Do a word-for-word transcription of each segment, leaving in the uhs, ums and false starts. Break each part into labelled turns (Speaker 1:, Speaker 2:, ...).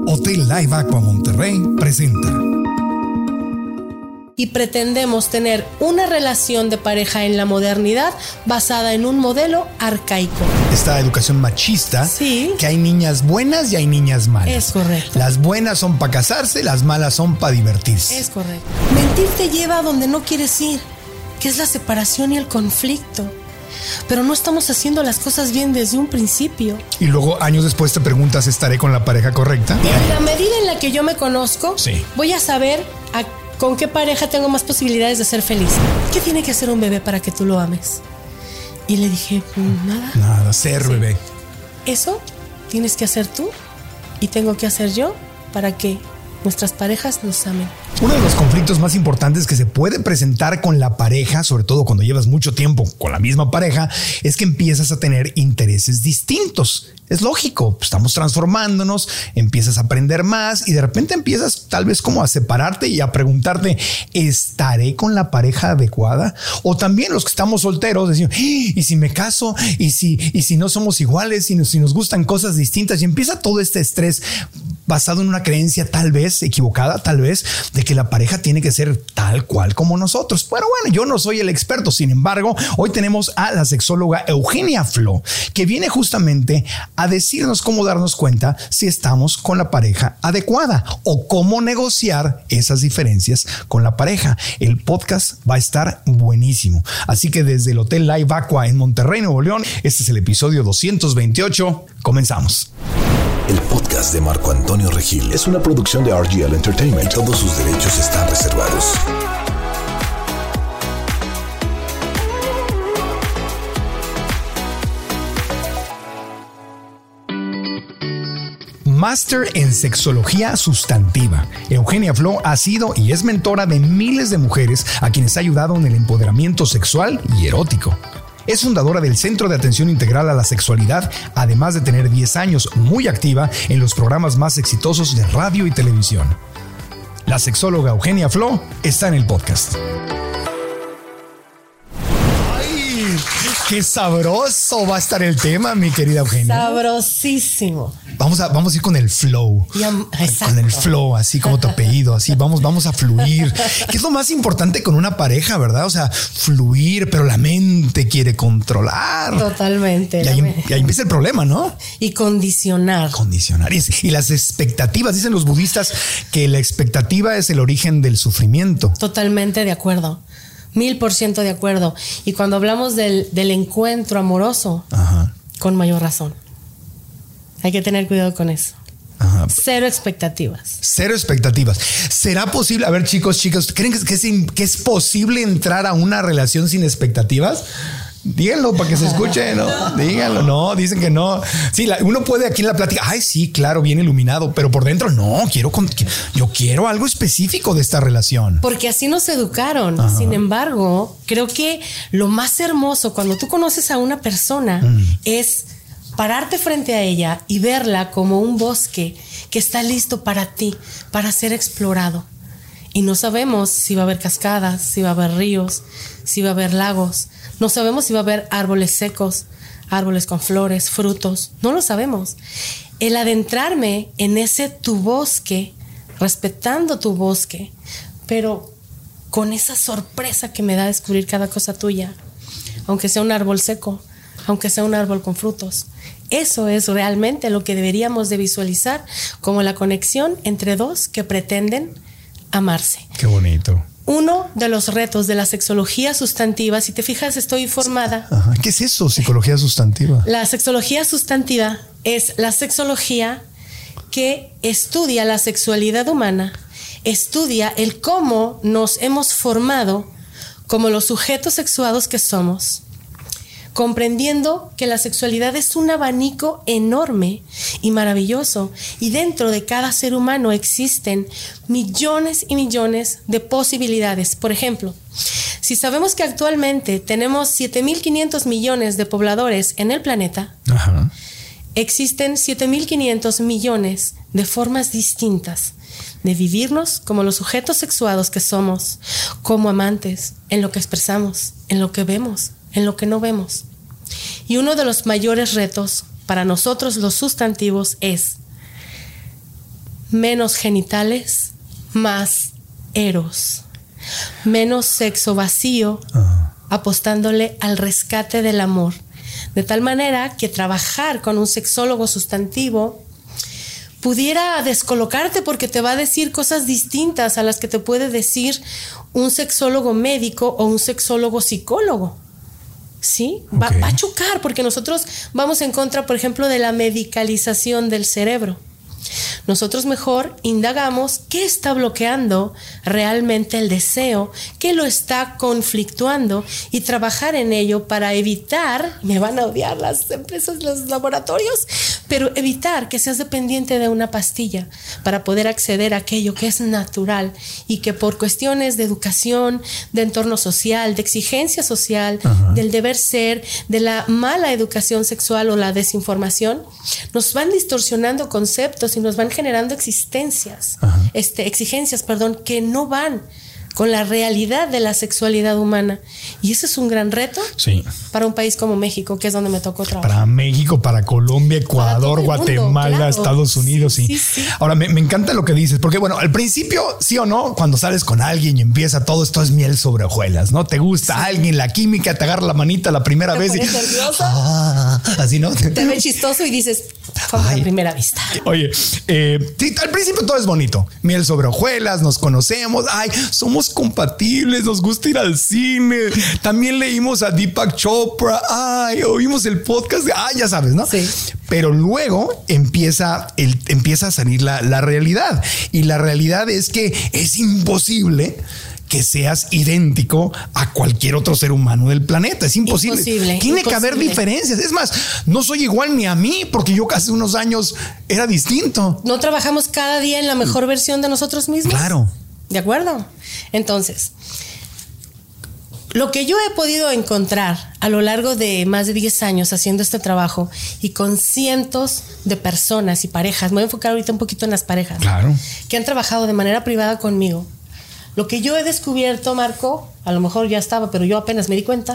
Speaker 1: Hotel Live Aqua Monterrey presenta.
Speaker 2: Y pretendemos tener una relación de pareja en la modernidad basada en un modelo arcaico.
Speaker 1: Esta educación machista,
Speaker 2: sí,
Speaker 1: que hay niñas buenas y hay niñas malas.
Speaker 2: Es correcto.
Speaker 1: Las buenas son para casarse, las malas son para divertirse.
Speaker 2: Es correcto. Mentir te lleva a donde no quieres ir, que es la separación y el conflicto. Pero no estamos haciendo las cosas bien desde un principio.
Speaker 1: Y luego años después te preguntas, ¿estaré con la pareja correcta?
Speaker 2: En la medida en la que yo me conozco,
Speaker 1: sí,
Speaker 2: voy a saber a con qué pareja tengo más posibilidades de ser feliz. ¿Qué tiene que hacer un bebé para que tú lo ames? Y le dije, nada.
Speaker 1: Nada, ser sí. bebé.
Speaker 2: Eso tienes que hacer tú y tengo que hacer yo para que nuestras parejas nos amen.
Speaker 1: Uno de los conflictos más importantes que se puede presentar con la pareja, sobre todo cuando llevas mucho tiempo con la misma pareja, es que empiezas a tener intereses distintos. Es lógico, estamos transformándonos, empiezas a aprender más y de repente empiezas tal vez como a separarte y a preguntarte, ¿estaré con la pareja adecuada? O también los que estamos solteros decimos, ¿y si me caso? ¿Y si, y si no somos iguales? ¿Y si, si nos gustan cosas distintas? Y empieza todo este estrés basado en una creencia tal vez equivocada, tal vez, de que la pareja tiene que ser tal cual como nosotros. Pero bueno, yo no soy el experto. Sin embargo, hoy tenemos a la sexóloga Eugenia Flo, que viene justamente a decirnos cómo darnos cuenta si estamos con la pareja adecuada o cómo negociar esas diferencias con la pareja. El podcast va a estar buenísimo. Así que desde el Hotel Live Aqua en Monterrey, Nuevo León, este es el episodio doscientos veintiocho. Comenzamos.
Speaker 3: El podcast de Marco Antonio Regil es una producción de R G L Entertainment y todos sus derechos están reservados.
Speaker 1: Máster en sexología sustantiva. Eugenia Flo ha sido y es mentora de miles de mujeres a quienes ha ayudado en el empoderamiento sexual y erótico. Es fundadora del Centro de Atención Integral a la Sexualidad, además de tener diez años muy activa en los programas más exitosos de radio y televisión. La sexóloga Eugenia Flo está en el podcast. ¡Ay! ¡Qué sabroso va a estar el tema, mi querida Eugenia!
Speaker 2: Sabrosísimo.
Speaker 1: Vamos a, vamos a ir con el flow.
Speaker 2: Ya,
Speaker 1: con el flow, así como tu apellido, así vamos, vamos a fluir. ¿Qué es lo más importante con una pareja, verdad? O sea, fluir, pero la mente quiere controlar.
Speaker 2: Totalmente.
Speaker 1: Y ahí, y ahí empieza el problema, ¿no?
Speaker 2: Y condicionar. Condicionar.
Speaker 1: Y, y las expectativas, dicen los budistas que la expectativa es el origen del sufrimiento.
Speaker 2: Totalmente de acuerdo. Mil por ciento de acuerdo. Y cuando hablamos del, del encuentro amoroso, ajá, con mayor razón. Hay que tener cuidado con eso. Ajá. Cero expectativas.
Speaker 1: Cero expectativas. ¿Será posible? A ver, chicos, chicos, ¿creen que es, que es posible entrar a una relación sin expectativas? Díganlo para que se escuche, ¿no? Díganlo, no, dicen que no. Sí, la, uno puede aquí en la plática, ay, sí, claro, bien iluminado, pero por dentro no, quiero, yo quiero algo específico de esta relación.
Speaker 2: Porque así nos educaron. Ajá. Sin embargo, creo que lo más hermoso cuando tú conoces a una persona mm. es pararte frente a ella y verla como un bosque que está listo para ti, para ser explorado. Y no sabemos si va a haber cascadas, si va a haber ríos, si va a haber lagos. No sabemos si va a haber árboles secos, árboles con flores, frutos. No lo sabemos. El adentrarme en ese tu bosque, respetando tu bosque, pero con esa sorpresa que me da descubrir cada cosa tuya, aunque sea un árbol seco, aunque sea un árbol con frutos. Eso es realmente lo que deberíamos de visualizar como la conexión entre dos que pretenden amarse.
Speaker 1: Qué bonito.
Speaker 2: Uno de los retos de la sexología sustantiva, si te fijas, estoy informada.
Speaker 1: Ajá. ¿Qué es eso, psicología sustantiva?
Speaker 2: La sexología sustantiva es la sexología que estudia la sexualidad humana, estudia el cómo nos hemos formado como los sujetos sexuados que somos, comprendiendo que la sexualidad es un abanico enorme y maravilloso, y dentro de cada ser humano existen millones y millones de posibilidades. Por ejemplo, si sabemos que actualmente tenemos siete mil quinientos millones de pobladores en el planeta, ajá, existen siete mil quinientos millones de formas distintas de vivirnos como los sujetos sexuados que somos, como amantes, en lo que expresamos, en lo que vemos, en lo que no vemos. Y uno de los mayores retos para nosotros los sustantivos es menos genitales, más eros, menos sexo vacío, uh-huh. apostándole al rescate del amor. De tal manera que trabajar con un sexólogo sustantivo pudiera descolocarte porque te va a decir cosas distintas a las que te puede decir un sexólogo médico o un sexólogo psicólogo. ¿Sí? Va, okay. va a chocar porque nosotros vamos en contra, por ejemplo, de la medicalización del cerebro. Nosotros mejor indagamos qué está bloqueando realmente el deseo, qué lo está conflictuando y trabajar en ello para evitar, me van a odiar las empresas, los laboratorios, pero evitar que seas dependiente de una pastilla para poder acceder a aquello que es natural y que por cuestiones de educación, de entorno social, de exigencia social, uh-huh. del deber ser, de la mala educación sexual o la desinformación, nos van distorsionando conceptos y nos van generando existencias, uh-huh. este, exigencias, perdón, que no van con la realidad de la sexualidad humana. Y ese es un gran reto sí. para un país como México, que es donde me tocó trabajar.
Speaker 1: Para México, para Colombia, Ecuador, para Guatemala, claro. Estados Unidos. Sí. Sí, sí. Ahora, me, me encanta lo que dices, porque bueno, al principio, sí o no, cuando sales con alguien y empieza todo esto es miel sobre hojuelas, ¿no? Te gusta sí. alguien, la química, te agarra la manita la primera
Speaker 2: ¿Te
Speaker 1: vez.
Speaker 2: ¿Te
Speaker 1: y
Speaker 2: nerviosa?
Speaker 1: Ah, así, ¿no?
Speaker 2: Te ve chistoso y dices, fue a primera vista.
Speaker 1: Oye, eh, sí, al principio todo es bonito. Miel sobre hojuelas, nos conocemos, ay, somos compatibles, nos gusta ir al cine. También leímos a Deepak Chopra, ay, oímos el podcast, de, ay, ya sabes, ¿no?
Speaker 2: Sí.
Speaker 1: Pero luego empieza, el, empieza a salir la, la realidad. Y la realidad es que es imposible que seas idéntico a cualquier otro ser humano del planeta. Es imposible.
Speaker 2: Imposible
Speaker 1: Tiene
Speaker 2: imposible.
Speaker 1: que haber diferencias. Es más, no soy igual ni a mí porque yo hace unos años era distinto.
Speaker 2: No trabajamos cada día en la mejor versión de nosotros mismos.
Speaker 1: Claro.
Speaker 2: ¿De acuerdo? Entonces, lo que yo he podido encontrar a lo largo de más de diez años haciendo este trabajo y con cientos de personas y parejas, me voy a enfocar ahorita un poquito en las parejas,
Speaker 1: claro,
Speaker 2: que han trabajado de manera privada conmigo. Lo que yo he descubierto, Marco, a lo mejor ya estaba, pero yo apenas me di cuenta.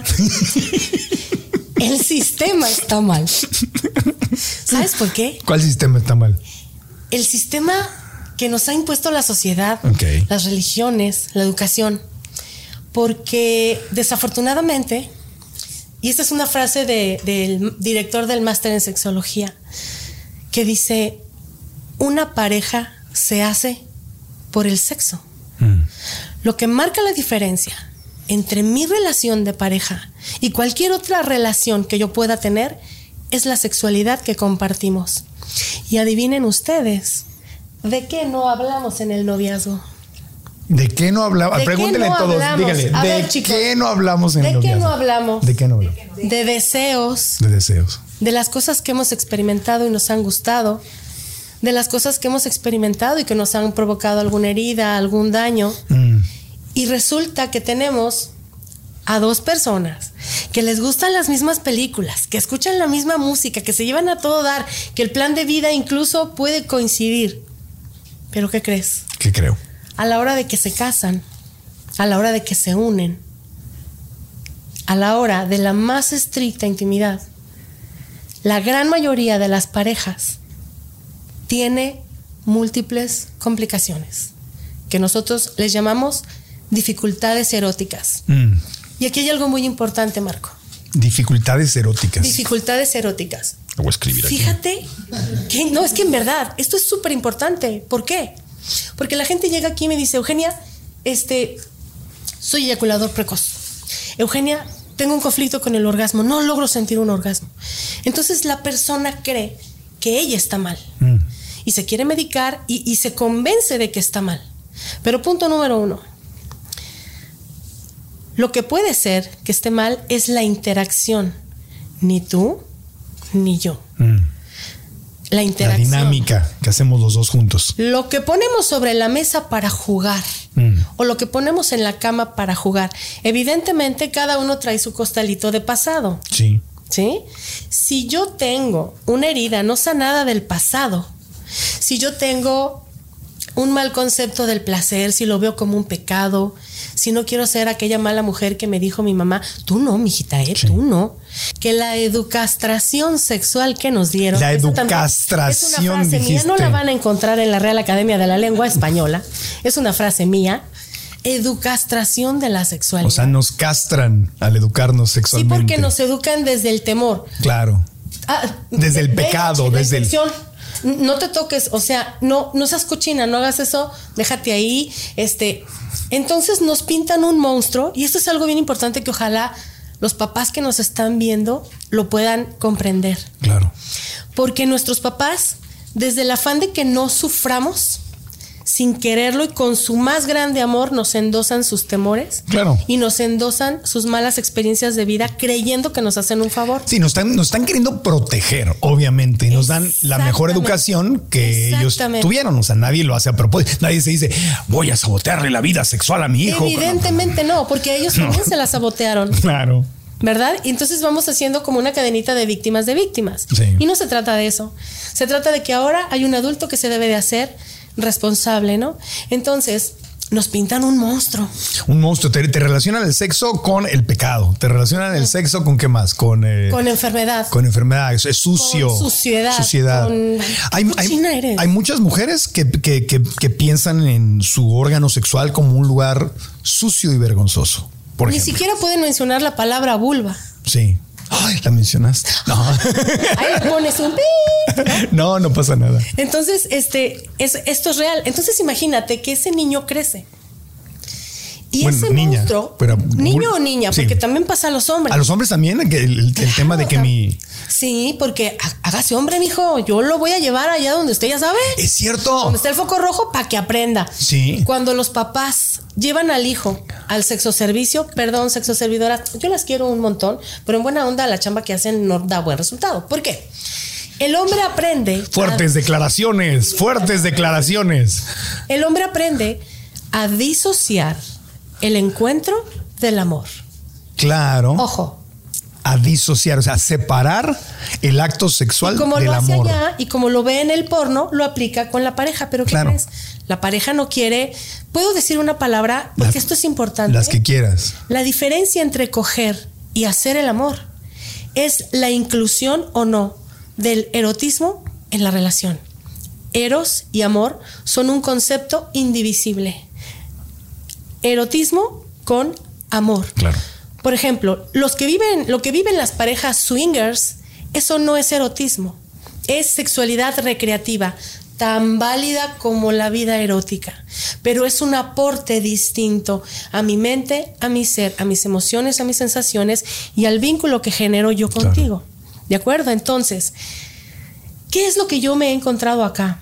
Speaker 2: El sistema está mal. ¿Sabes por qué?
Speaker 1: ¿Cuál sistema está mal?
Speaker 2: El sistema que nos ha impuesto la sociedad,
Speaker 1: okay.
Speaker 2: las religiones, la educación. Porque desafortunadamente, y esta es una frase de, del director del máster en sexología, que dice, una pareja se hace por el sexo. Mm. Lo que marca la diferencia entre mi relación de pareja y cualquier otra relación que yo pueda tener es la sexualidad que compartimos. Y adivinen ustedes, ¿de qué no hablamos en el noviazgo?
Speaker 1: ¿De qué no hablamos? Pregúntenle no todos, hablamos? Dígale,
Speaker 2: a
Speaker 1: ¿de
Speaker 2: ver, chicos,
Speaker 1: qué no hablamos en
Speaker 2: ¿de
Speaker 1: el noviazgo?
Speaker 2: ¿De qué no hablamos?
Speaker 1: ¿De qué no hablamos?
Speaker 2: De deseos.
Speaker 1: De deseos.
Speaker 2: De las cosas que hemos experimentado y nos han gustado. De las cosas que hemos experimentado y que nos han provocado alguna herida, algún daño. Mm. Y resulta que tenemos a dos personas que les gustan las mismas películas, que escuchan la misma música, que se llevan a todo dar, que el plan de vida incluso puede coincidir. ¿Pero qué crees?
Speaker 1: ¿Qué creo?
Speaker 2: A la hora de que se casan, a la hora de que se unen, a la hora de la más estricta intimidad, la gran mayoría de las parejas tiene múltiples complicaciones que nosotros les llamamos dificultades eróticas. Mm. Y aquí hay algo muy importante, Marco.
Speaker 1: Dificultades eróticas.
Speaker 2: Dificultades eróticas.
Speaker 1: Lo voy a escribir aquí.
Speaker 2: Fíjate que no, es que en verdad esto es súper importante. ¿Por qué? Porque la gente llega aquí y me dice, Eugenia, este, soy eyaculador precoz. Eugenia, tengo un conflicto con el orgasmo, no logro sentir un orgasmo. Entonces la persona cree que ella está mal mm. y se quiere medicar y, y se convence de que está mal. Pero punto número uno, lo que puede ser que esté mal es la interacción, ni tú ni yo. Mm. La interacción.
Speaker 1: La dinámica que hacemos los dos juntos.
Speaker 2: Lo que ponemos sobre la mesa para jugar mm. o lo que ponemos en la cama para jugar. Evidentemente cada uno trae su costalito de pasado.
Speaker 1: Sí.
Speaker 2: ¿Sí? Si yo tengo una herida no sanada del pasado, si yo tengo un mal concepto del placer, si lo veo como un pecado, si no quiero ser aquella mala mujer que me dijo mi mamá, tú no, mijita, eh,
Speaker 1: Sí.
Speaker 2: tú no. Que la educastración sexual que nos dieron.
Speaker 1: La
Speaker 2: esa también
Speaker 1: educastración,
Speaker 2: es una frase mía,
Speaker 1: dijiste.
Speaker 2: no la van a encontrar en la Real Academia de la Lengua Española. Es una frase mía. Educastración de la sexualidad.
Speaker 1: O sea, nos castran al educarnos
Speaker 2: Sí,
Speaker 1: sexualmente.
Speaker 2: porque nos educan desde el temor.
Speaker 1: Claro.
Speaker 2: Ah,
Speaker 1: Desde el
Speaker 2: ve-
Speaker 1: pecado,
Speaker 2: la
Speaker 1: desde el-
Speaker 2: infección. No te toques, o sea, no, no seas cochina, no hagas eso, déjate ahí. Este, entonces nos pintan un monstruo, y esto es algo bien importante que ojalá los papás que nos están viendo lo puedan comprender.
Speaker 1: Claro.
Speaker 2: Porque nuestros papás, desde el afán de que no suframos, sin quererlo y con su más grande amor, nos endosan sus temores.
Speaker 1: Claro.
Speaker 2: Y nos endosan sus malas experiencias de vida, creyendo que nos hacen un favor.
Speaker 1: Sí, nos están, nos están queriendo proteger, obviamente, y nos dan la mejor
Speaker 2: Exactamente.
Speaker 1: educación que ellos
Speaker 2: Exactamente.
Speaker 1: tuvieron. O sea, nadie lo hace a propósito. Nadie se dice, voy a sabotearle la vida sexual a mi hijo.
Speaker 2: Evidentemente no, porque a ellos también se la sabotearon.
Speaker 1: Claro.
Speaker 2: ¿Verdad? Y entonces vamos haciendo como una cadenita de víctimas de víctimas.
Speaker 1: Sí.
Speaker 2: Y no se trata de eso. Se trata de que ahora hay un adulto que se debe de hacer responsable, ¿no? Entonces, nos pintan un monstruo.
Speaker 1: Un monstruo. Te, te relacionan el sexo con el pecado. Te relacionan el sexo con qué más? Con, eh,
Speaker 2: Con enfermedad.
Speaker 1: con enfermedad. Es, es sucio.
Speaker 2: Con suciedad,
Speaker 1: Suciedad.
Speaker 2: con-
Speaker 1: Hay,
Speaker 2: ¿Qué
Speaker 1: hay,
Speaker 2: cochina eres?
Speaker 1: hay muchas mujeres que, que, que, que piensan en su órgano sexual como un lugar sucio y vergonzoso. Por
Speaker 2: Ni
Speaker 1: ejemplo.
Speaker 2: siquiera pueden mencionar la palabra vulva.
Speaker 1: Sí. Ay, la mencionaste. No.
Speaker 2: Ahí le pones un pi.
Speaker 1: No, no pasa nada.
Speaker 2: Entonces, este, es, esto es real. Entonces, imagínate que ese niño crece. Y
Speaker 1: Bueno,
Speaker 2: ese
Speaker 1: niña,
Speaker 2: monstruo,
Speaker 1: pero-
Speaker 2: niño o niña,
Speaker 1: sí.
Speaker 2: porque también pasa a los hombres.
Speaker 1: A los hombres también, el, el- el
Speaker 2: Claro,
Speaker 1: tema de que
Speaker 2: tam-
Speaker 1: mi...
Speaker 2: Sí, porque há- hágase hombre, mijo. Yo lo voy a llevar allá donde usted ya sabe.
Speaker 1: Es cierto.
Speaker 2: Donde está el foco rojo para que aprenda.
Speaker 1: Sí.
Speaker 2: Cuando los papás llevan al hijo al sexo servicio, perdón, sexo servidoras, yo las quiero un montón, pero en buena onda la chamba que hacen no da buen resultado. ¿Por qué? El hombre aprende.
Speaker 1: Fuertes declaraciones, fuertes declaraciones.
Speaker 2: a- el hombre aprende a disociar el encuentro del amor.
Speaker 1: Claro.
Speaker 2: Ojo.
Speaker 1: A disociar, o sea, separar el acto sexual
Speaker 2: Y como
Speaker 1: del
Speaker 2: lo hace
Speaker 1: amor.
Speaker 2: allá y como lo ve en el porno, lo aplica con la pareja. Pero ¿qué
Speaker 1: Claro.
Speaker 2: crees? La pareja no quiere. ¿Puedo decir una palabra? Porque
Speaker 1: Las-
Speaker 2: esto es importante.
Speaker 1: Las que quieras.
Speaker 2: La diferencia entre coger y hacer el amor es la inclusión o no del erotismo en la relación. Eros y amor son un concepto indivisible. Erotismo con amor.
Speaker 1: Claro.
Speaker 2: Por ejemplo, los que viven, lo que viven las parejas swingers, eso no es erotismo, es sexualidad recreativa, tan válida como la vida erótica, pero es un aporte distinto a mi mente, a mi ser, a mis emociones, a mis sensaciones y al vínculo que genero yo
Speaker 1: Claro.
Speaker 2: contigo. ¿De acuerdo? Entonces, ¿qué es lo que yo me he encontrado acá?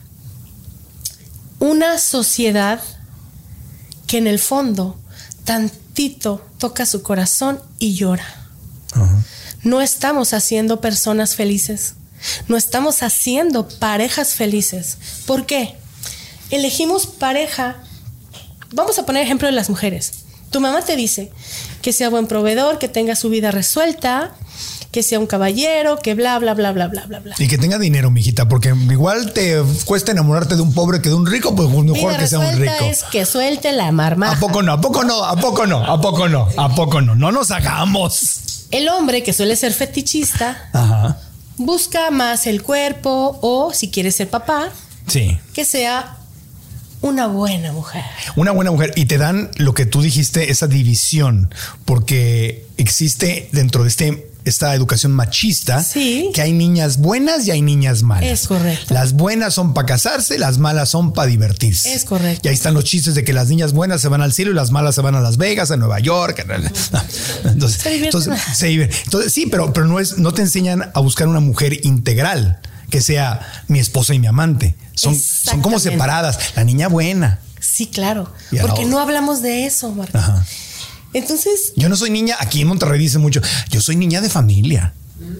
Speaker 2: Una sociedad que en el fondo tantito toca su corazón y llora.
Speaker 1: Ajá.
Speaker 2: No estamos haciendo personas felices. No estamos haciendo parejas felices. ¿Por qué? Elegimos pareja. Vamos a poner ejemplo de las mujeres. Tu mamá te dice que sea buen proveedor, que tenga su vida resuelta, que sea un caballero, que bla, bla, bla, bla, bla, bla, bla.
Speaker 1: Y que tenga dinero, mijita, porque igual te cuesta enamorarte de un pobre que de un rico, pues mejor
Speaker 2: Vida
Speaker 1: que sea un
Speaker 2: resuelta
Speaker 1: rico.
Speaker 2: es que suelte la marmaja.
Speaker 1: ¿A poco no? ¿A poco no? ¿A poco no? ¿A poco no? ¿A poco no? No nos hagamos.
Speaker 2: El hombre, que suele ser fetichista,
Speaker 1: Ajá.
Speaker 2: busca más el cuerpo o, si quiere ser papá,
Speaker 1: Sí.
Speaker 2: que sea una buena mujer.
Speaker 1: Una buena mujer. Y te dan lo que tú dijiste, esa división, porque existe dentro de este esta educación machista,
Speaker 2: Sí.
Speaker 1: que hay niñas buenas y hay niñas malas.
Speaker 2: Es correcto.
Speaker 1: Las buenas son para casarse, las malas son para divertirse.
Speaker 2: Es correcto.
Speaker 1: Y ahí están los chistes de que las niñas buenas se van al cielo y las malas se van a Las Vegas, a Nueva York. Entonces,
Speaker 2: Se divierten.
Speaker 1: entonces, se divierten. Entonces, sí, pero, pero no es, no te enseñan a buscar una mujer integral que sea mi esposa y mi amante. Son, son como
Speaker 2: Exactamente.
Speaker 1: separadas. La niña buena.
Speaker 2: Sí, claro.
Speaker 1: Y
Speaker 2: Porque
Speaker 1: ahora-
Speaker 2: no hablamos de eso, Marco.
Speaker 1: Ajá.
Speaker 2: Entonces,
Speaker 1: Yo no soy niña, aquí en Monterrey dice mucho, yo soy niña de familia.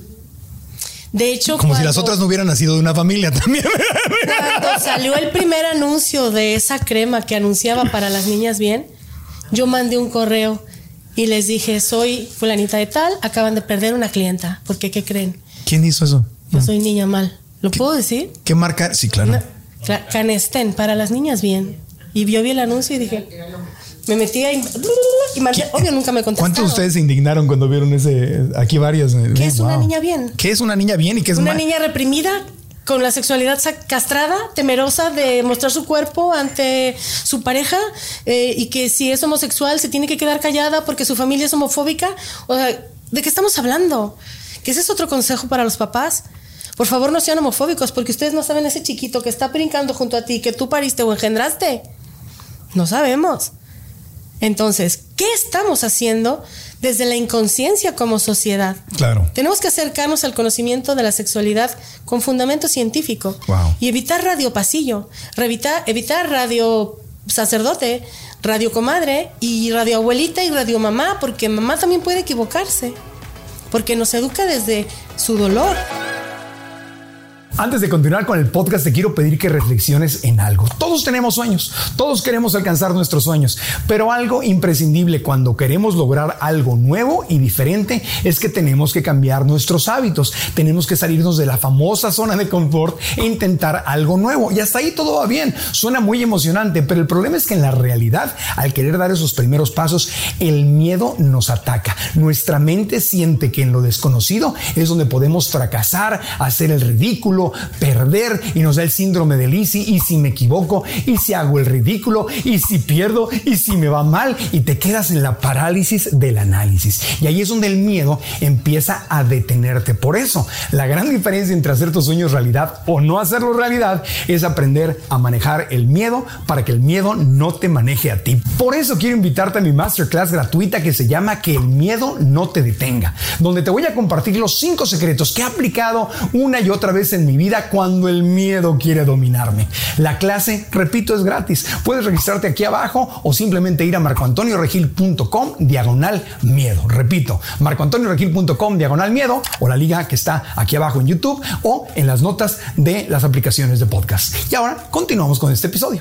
Speaker 2: de hecho,
Speaker 1: Como si
Speaker 2: cuando-
Speaker 1: las otras no hubieran nacido de una familia también.
Speaker 2: Cuando salió el primer anuncio de esa crema que anunciaba para las niñas bien, yo mandé un correo y les dije, soy fulanita de tal, acaban de perder una clienta. Porque, ¿qué creen?
Speaker 1: ¿Quién hizo eso?
Speaker 2: Yo soy niña mal. ¿Lo puedo decir?
Speaker 1: ¿Qué marca? Sí, claro.
Speaker 2: Una- Cla- Canestén, para las niñas bien. Y yo vi el anuncio y dije, Me metí ahí y marqué. Obvio, nunca me contestaron.
Speaker 1: ¿Cuántos de ustedes se indignaron cuando vieron ese? Aquí varias.
Speaker 2: ¿Qué es wow. una niña bien?
Speaker 1: ¿Qué es una niña bien y qué es
Speaker 2: una
Speaker 1: mal?
Speaker 2: niña reprimida? Con la sexualidad castrada, temerosa de mostrar su cuerpo ante su pareja eh, y que si es homosexual se tiene que quedar callada porque su familia es homofóbica. O sea, ¿de qué estamos hablando? Que ese es otro consejo para los papás. Por favor, no sean homofóbicos porque ustedes no saben ese chiquito que está brincando junto a ti, que tú pariste o engendraste. No sabemos. Entonces, ¿qué estamos haciendo desde la inconsciencia como sociedad?
Speaker 1: Claro.
Speaker 2: Tenemos que acercarnos al conocimiento de la sexualidad con fundamento científico.
Speaker 1: Wow.
Speaker 2: Y evitar radio pasillo, evitar, evitar radio sacerdote, radio comadre y radio abuelita y radio mamá, porque mamá también puede equivocarse, porque nos educa desde su dolor.
Speaker 1: Antes de continuar con el podcast, te quiero pedir que reflexiones en algo. Todos tenemos sueños, todos queremos alcanzar nuestros sueños, pero algo imprescindible cuando queremos lograr algo nuevo y diferente es que tenemos que cambiar nuestros hábitos. Tenemos que salirnos de la famosa zona de confort e intentar algo nuevo. Y hasta ahí todo va bien, suena muy emocionante, pero el problema es que en la realidad, al querer dar esos primeros pasos, el miedo nos ataca. Nuestra mente siente que en lo desconocido es donde podemos fracasar, hacer el ridículo, perder, y nos da el síndrome del y si, y si me equivoco, y si hago el ridículo, y si pierdo, y si me va mal, y te quedas en la parálisis del análisis. Y ahí es donde el miedo empieza a detenerte. Por eso, la gran diferencia entre hacer tus sueños realidad o no hacerlo realidad es aprender a manejar el miedo para que el miedo no te maneje a ti. Por eso quiero invitarte a mi masterclass gratuita que se llama Que el miedo no te detenga, donde te voy a compartir los cinco secretos que he aplicado una y otra vez en mi vida cuando el miedo quiere dominarme. La clase, repito, es gratis. Puedes registrarte aquí abajo o simplemente ir a marcoantonioregil.com diagonal miedo. Repito, marcoantonioregil.com diagonal miedo o la liga que está aquí abajo en YouTube o en las notas de las aplicaciones de podcast. Y ahora continuamos con este episodio.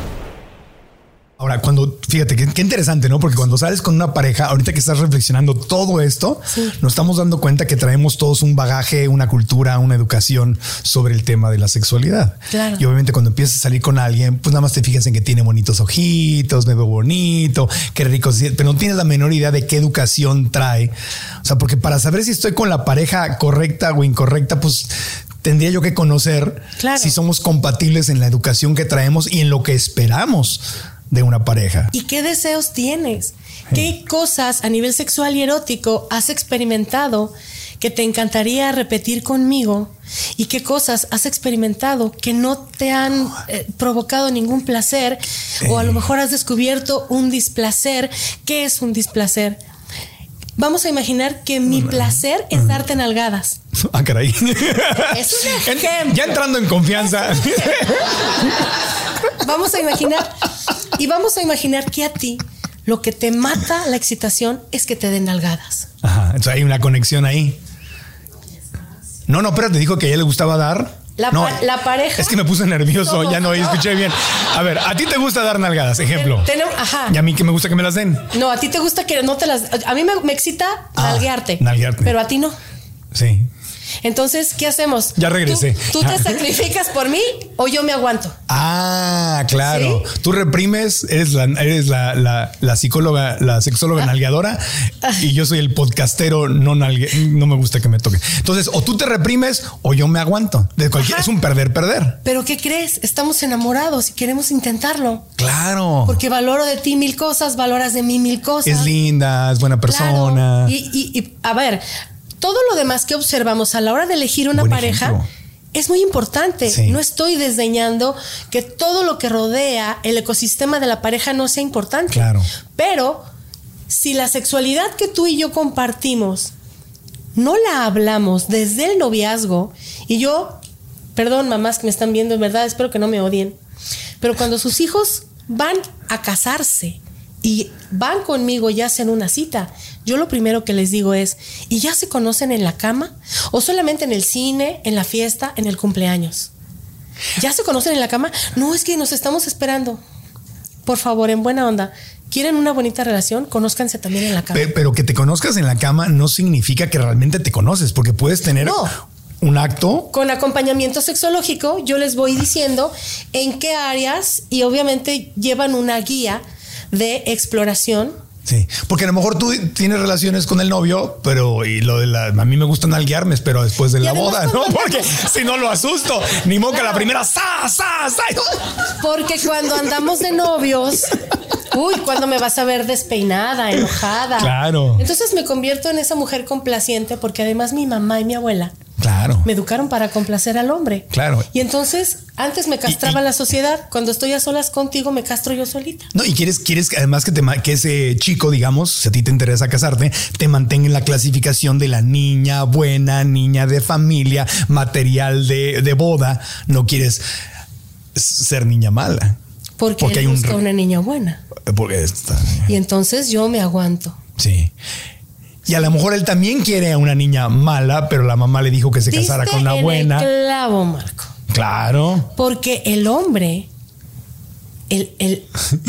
Speaker 1: Ahora, cuando, fíjate, qué, qué interesante, ¿no? Porque cuando sales con una pareja, ahorita que estás reflexionando todo esto, sí, nos estamos dando cuenta que traemos todos un bagaje, una cultura, una educación sobre el tema de la sexualidad.
Speaker 2: Claro.
Speaker 1: Y obviamente cuando empiezas a salir con alguien, pues nada más te fijas en que tiene bonitos ojitos, me veo bonito, qué rico, pero no tienes la menor idea de qué educación trae. O sea, porque para saber si estoy con la pareja correcta o incorrecta, pues tendría yo que conocer, claro, si somos compatibles en la educación que traemos y en lo que esperamos de una pareja.
Speaker 2: ¿Y qué deseos tienes? ¿Qué cosas a nivel sexual y erótico has experimentado que te encantaría repetir conmigo? ¿Y qué cosas has experimentado que no te han eh, provocado ningún placer? O a lo mejor has descubierto un displacer. ¿Qué es un displacer? Vamos a imaginar que mi placer es darte nalgadas.
Speaker 1: Ah, caray.
Speaker 2: Es un ejemplo.
Speaker 1: Ya entrando en confianza.
Speaker 2: Vamos a imaginar y vamos a imaginar que a ti lo que te mata la excitación es que te den nalgadas.
Speaker 1: Ajá, entonces hay una conexión ahí. No, no, pero te dijo que a ella le gustaba dar.
Speaker 2: La,
Speaker 1: no,
Speaker 2: pa- la pareja.
Speaker 1: Es que me puse nervioso,
Speaker 2: no,
Speaker 1: ya no,
Speaker 2: no
Speaker 1: escuché bien. A ver, ¿a ti te gusta dar nalgadas? Ejemplo.
Speaker 2: Ten, ten, ajá.
Speaker 1: Y a mí que me gusta que me las den.
Speaker 2: No, a ti te gusta que no te las... A mí me, me excita ah, nalguearte.
Speaker 1: Nalguearte.
Speaker 2: Pero a ti no.
Speaker 1: Sí.
Speaker 2: Entonces, ¿qué hacemos?
Speaker 1: Ya regresé.
Speaker 2: ¿Tú, tú te sacrificas por mí o yo me aguanto?
Speaker 1: Ah, claro. ¿Sí? Tú reprimes, eres la, eres la, la, la psicóloga, la sexóloga ah. nalgueadora ah. y yo soy el podcastero no nalgue, no me gusta que me toque. Entonces, o tú te reprimes o yo me aguanto. De cualquier, es un perder-perder.
Speaker 2: Pero ¿qué crees? Estamos enamorados y queremos intentarlo.
Speaker 1: Claro.
Speaker 2: Porque valoro de ti mil cosas, valoras de mí mil cosas.
Speaker 1: Es linda, es buena persona.
Speaker 2: Claro. Y, y, y a ver, todo lo demás que observamos a la hora de elegir una Buen pareja ejemplo. Es muy importante. Sí. No estoy desdeñando que todo lo que rodea el ecosistema de la pareja no sea importante.
Speaker 1: Claro.
Speaker 2: Pero si la sexualidad que tú y yo compartimos no la hablamos desde el noviazgo, y yo, perdón, mamás que me están viendo, en verdad, espero que no me odien, pero cuando sus hijos van a casarse y van conmigo y hacen una cita, yo lo primero que les digo es, ¿y ya se conocen en la cama? ¿O solamente en el cine, en la fiesta, en el cumpleaños? ¿Ya se conocen en la cama? No, es que nos estamos esperando. Por favor, en buena onda, ¿quieren una bonita relación? Conózcanse también en la cama.
Speaker 1: Pero, pero que te conozcas en la cama no significa que realmente te conoces, porque puedes tener... No. Un acto.
Speaker 2: Con acompañamiento sexológico, yo les voy diciendo en qué áreas, y obviamente llevan una guía de exploración.
Speaker 1: Sí, porque a lo mejor tú tienes relaciones con el novio, pero y lo de la, a mí me gusta nalguearme, pero después de la boda, ¿no? Porque si no lo asusto, ni modo que la primera ¡sa, sa, sa!
Speaker 2: Porque cuando andamos de novios, uy, cuando me vas a ver despeinada, enojada.
Speaker 1: Claro.
Speaker 2: Entonces me convierto en esa mujer complaciente, porque además mi mamá y mi abuela
Speaker 1: Claro.
Speaker 2: me educaron para complacer al hombre.
Speaker 1: Claro.
Speaker 2: Y entonces antes me castraba
Speaker 1: y, y,
Speaker 2: la sociedad. Cuando estoy a solas contigo me castro yo solita.
Speaker 1: No, y quieres, quieres además que, te, que ese chico, digamos, si a ti te interesa casarte, te mantenga en la clasificación de la niña buena, niña de familia, material de, de boda. No quieres ser niña mala.
Speaker 2: Porque, porque hay un, una niña buena.
Speaker 1: Porque está,
Speaker 2: y entonces yo me aguanto.
Speaker 1: Sí. Y a lo mejor él también quiere a una niña mala, pero la mamá le dijo que se
Speaker 2: Diste
Speaker 1: casara con una
Speaker 2: en
Speaker 1: buena.
Speaker 2: El clavo, Marco.
Speaker 1: Claro.
Speaker 2: Porque el hombre, el, el,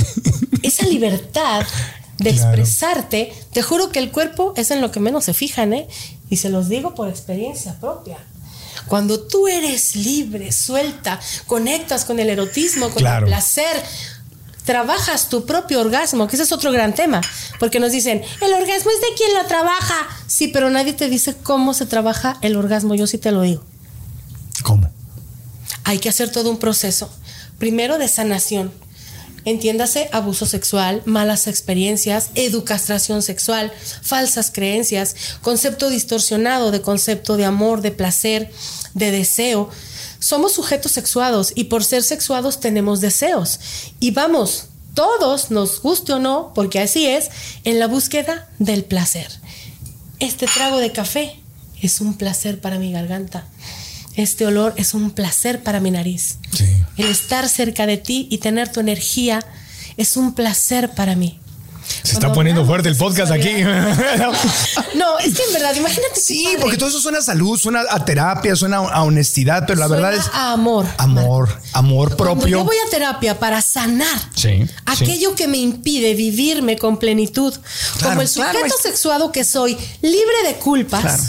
Speaker 2: esa libertad de claro. expresarte, te juro que el cuerpo es en lo que menos se fijan, ¿eh? Y se los digo por experiencia propia. Cuando tú eres libre, suelta, conectas con el erotismo, con claro. el placer, trabajas tu propio orgasmo, que ese es otro gran tema, porque nos dicen, el orgasmo es de quien lo trabaja. Sí, pero nadie te dice cómo se trabaja el orgasmo, yo sí te lo digo.
Speaker 1: ¿Cómo?
Speaker 2: Hay que hacer todo un proceso, primero de sanación, entiéndase abuso sexual, malas experiencias, educación sexual, falsas creencias, concepto distorsionado de concepto de amor, de placer, de deseo. Somos sujetos sexuados y por ser sexuados tenemos deseos. Y vamos, todos, nos guste o no, porque así es, en la búsqueda del placer. Este trago de café es un placer para mi garganta. Este olor es un placer para mi nariz.
Speaker 1: Sí.
Speaker 2: El estar cerca de ti y tener tu energía es un placer para mí.
Speaker 1: Se Cuando está poniendo fuerte el podcast aquí.
Speaker 2: No, es que en verdad, imagínate.
Speaker 1: Sí, porque todo eso suena a salud, suena a terapia, suena a honestidad, pero la
Speaker 2: suena
Speaker 1: verdad es
Speaker 2: a amor.
Speaker 1: Amor, Marco. amor propio.
Speaker 2: Cuando yo voy a terapia para sanar
Speaker 1: sí,
Speaker 2: aquello
Speaker 1: sí.
Speaker 2: que me impide vivirme con plenitud, claro, como el sujeto claro. sexuado que soy, libre de culpas. Claro.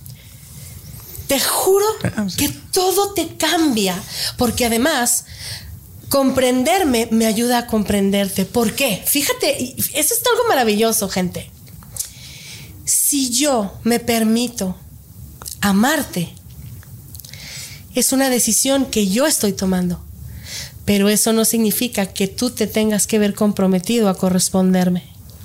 Speaker 2: Te juro claro, sí. que todo te cambia, porque además comprenderme me ayuda a comprenderte. ¿Por qué? Fíjate, eso es algo maravilloso, gente. Si yo me permito amarte, es una decisión que yo estoy tomando, pero eso no significa que tú te tengas que ver comprometido a corresponderme.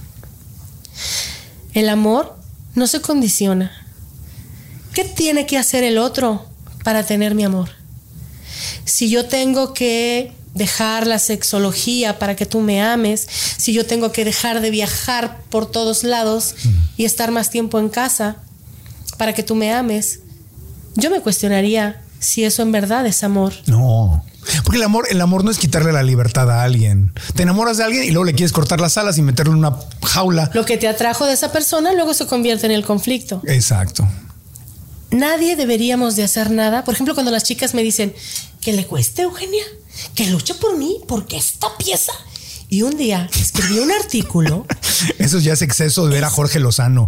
Speaker 2: El amor no se condiciona. ¿Qué tiene que hacer el otro para tener mi amor? Si yo tengo que dejar la sexología para que tú me ames, si yo tengo que dejar de viajar por todos lados mm. y estar más tiempo en casa para que tú me ames, yo me cuestionaría si eso en verdad es amor.
Speaker 1: No, porque el amor, el amor no es quitarle la libertad a alguien. Te enamoras de alguien y luego le quieres cortar las alas y meterle en una jaula.
Speaker 2: Lo que te atrajo de esa persona luego se convierte en el conflicto.
Speaker 1: Exacto.
Speaker 2: Nadie deberíamos de hacer nada. Por ejemplo, cuando las chicas me dicen que le cueste, Eugenia, que luche por mí, porque esta pieza. Y un día escribí un artículo.
Speaker 1: Eso ya es exceso de ver a Jorge Lozano.